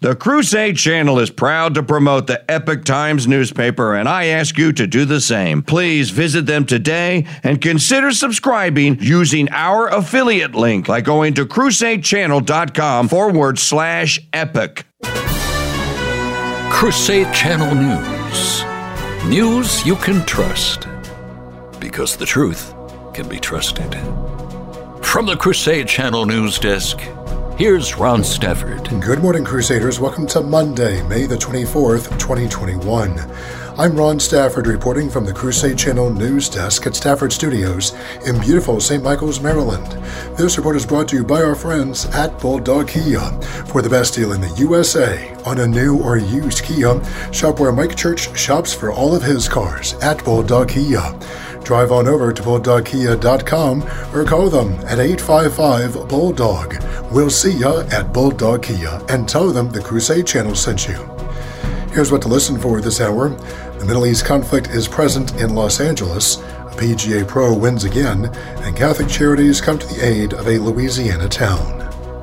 The Crusade Channel is proud to promote the Epoch Times newspaper, and I ask you to do the same. Please visit them today and consider subscribing using our affiliate link by going to crusadechannel.com/epoch. Crusade Channel News. News you can trust, because the truth can be trusted. From the Crusade Channel News Desk, here's Ron Stafford. Good morning, Crusaders. Welcome to Monday, May the 24th, 2021. I'm Ron Stafford reporting from the Crusade Channel News Desk at Stafford Studios in beautiful St. Michael's, Maryland. This report is brought to you by our friends at Bulldog Kia. For the best deal in the USA on a new or used Kia, shop where Mike Church shops for all of his cars at Bulldog Kia. Drive on over to BulldogKia.com or call them at 855-BULLDOG. We'll see ya at Bulldog Kia and tell them the Crusade Channel sent you. Here's what to listen for this hour. The Middle East conflict is present in Los Angeles. A PGA Pro wins again, and Catholic Charities come to the aid of a Louisiana town.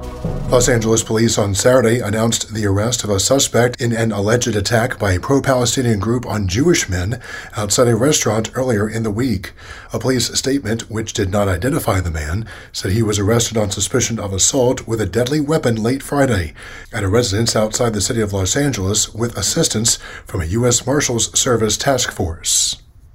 Los Angeles police on Saturday announced the arrest of a suspect in an alleged attack by a pro-Palestinian group on Jewish men outside a restaurant earlier in the week. A police statement, which did not identify the man, said he was arrested on suspicion of assault with a deadly weapon late Friday at a residence outside the city of Los Angeles with assistance from a U.S. Marshals Service task force.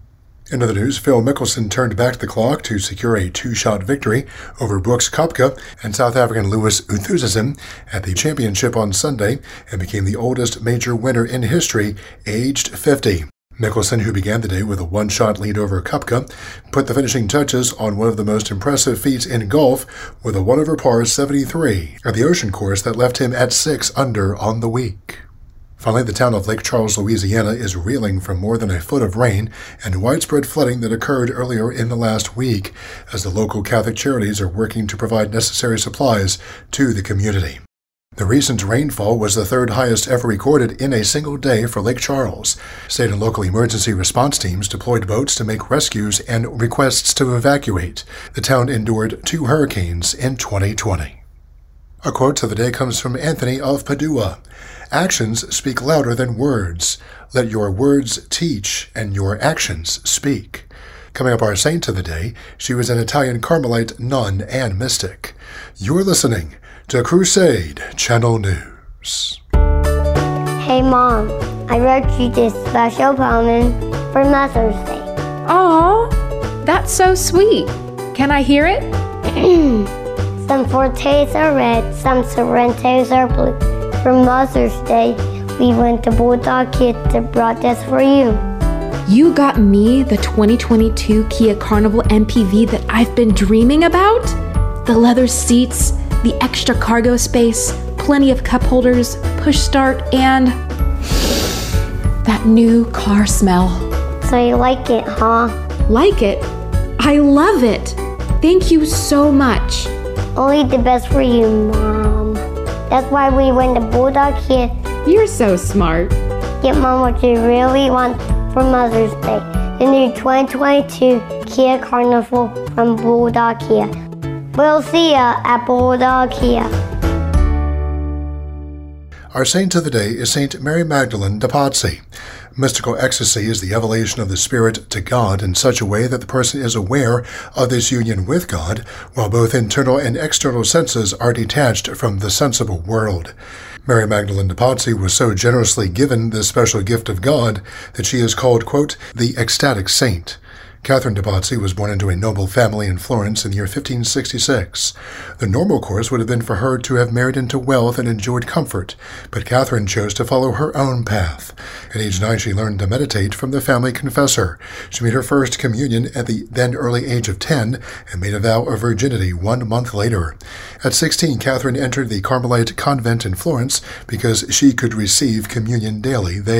In other news, Phil Mickelson turned back the clock to secure a two-shot victory over Brooks Koepka and South African Louis Oosthuizen at the championship on Sunday and became the oldest major winner in history, aged 50. Mickelson, who began the day with a one-shot lead over Koepka, put the finishing touches on one of the most impressive feats in golf with a 1-over-par 73 at the Ocean Course that left him at 6 under on the week. Finally, the town of Lake Charles, Louisiana is reeling from more than a foot of rain and widespread flooding that occurred earlier in the last week as the local Catholic Charities are working to provide necessary supplies to the community. The recent rainfall was the third highest ever recorded in a single day for Lake Charles. State and local emergency response teams deployed boats to make rescues and requests to evacuate. The town endured 2 hurricanes in 2020. A quote of the day comes from Anthony of Padua. Actions speak louder than words. Let your words teach and your actions speak. Coming up, our saint of the day, she was an Italian Carmelite nun and mystic. You're listening to Crusade Channel News. Hey Mom, I wrote you this special poem for Mother's Day. Aw, that's so sweet. Can I hear it? Some fortes are red, some sorrentos are blue. For Mother's Day, we went to Bulldog Kia to brought this for you. You got me the 2022 Kia Carnival MPV that I've been dreaming about? The leather seats, the extra cargo space, plenty of cup holders, push start, and that new car smell. So you like it, huh? Like it? I love it. Thank you so much. Only the best for you, Mom. That's why we went to Bulldog Kia. You're so smart. Get Mom what you really want for Mother's Day. The new 2022 Kia Carnival from Bulldog Kia. We'll see ya at Bulldog Kia. Our saint of the day is Saint Mary Magdalene de Pazzi. Mystical ecstasy is the elevation of the spirit to God in such a way that the person is aware of this union with God, while both internal and external senses are detached from the sensible world. Mary Magdalene de Pazzi was so generously given this special gift of God that she is called, quote, the ecstatic saint. Catherine de Pazzi was born into a noble family in Florence in the year 1566. The normal course would have been for her to have married into wealth and enjoyed comfort, but Catherine chose to follow her own path. At age 9, she learned to meditate from the family confessor. She made her first communion at the then early age of 10 and made a vow of virginity 1 month later. At 16, Catherine entered the Carmelite convent in Florence because she could receive communion daily there.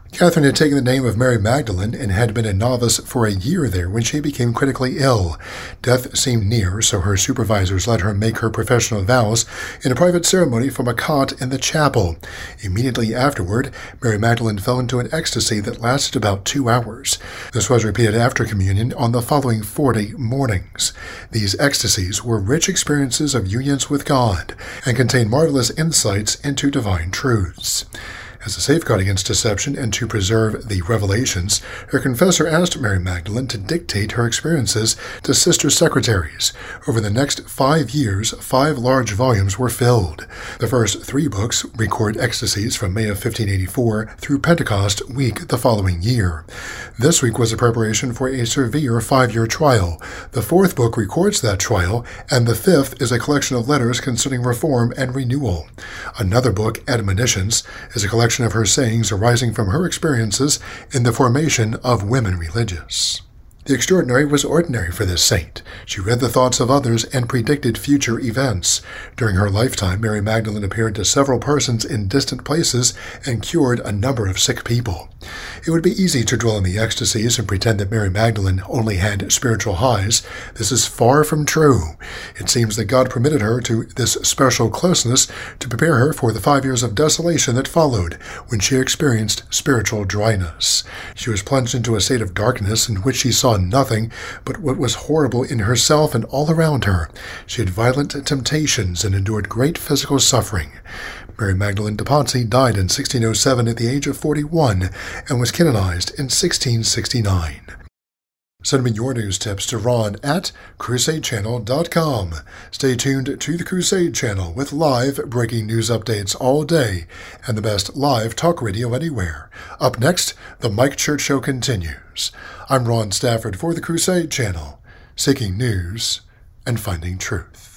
Catherine had taken the name of Mary Magdalene and had been a novice for a year there when she became critically ill. Death seemed near, so her supervisors let her make her professional vows in a private ceremony from a cot in the chapel. Immediately afterward, Mary Magdalene fell into an ecstasy that lasted about 2 hours. This was repeated after communion on the following 40 mornings. These ecstasies were rich experiences of unions with God and contained marvelous insights into divine truths. As a safeguard against deception and to preserve the revelations, her confessor asked Mary Magdalene to dictate her experiences to sister secretaries. Over the next 5 years, 5 large volumes were filled. The first 3 books record ecstasies from May of 1584 through Pentecost week the following year. This week was a preparation for a severe 5-year trial. The 4th book records that trial, and the 5th is a collection of letters concerning reform and renewal. Another book, Admonitions, is a collection of her sayings arising from her experiences in the formation of women religious. The extraordinary was ordinary for this saint. She read the thoughts of others and predicted future events. During her lifetime, Mary Magdalene appeared to several persons in distant places and cured a number of sick people. It would be easy to dwell in the ecstasies and pretend that Mary Magdalene only had spiritual highs. This is far from true. It seems that God permitted her to this special closeness to prepare her for the 5 years of desolation that followed, when she experienced spiritual dryness. She was plunged into a state of darkness in which she saw nothing but what was horrible in herself and all around her. She had violent temptations and endured great physical suffering. Mary Magdalene de Pazzi died in 1607 at the age of 41 and was canonized in 1669. Send me your news tips to Ron at CrusadeChannel.com. Stay tuned to the Crusade Channel with live breaking news updates all day and the best live talk radio anywhere. Up next, The Mike Church Show continues. I'm Ron Stafford for the Crusade Channel, seeking news and finding truth.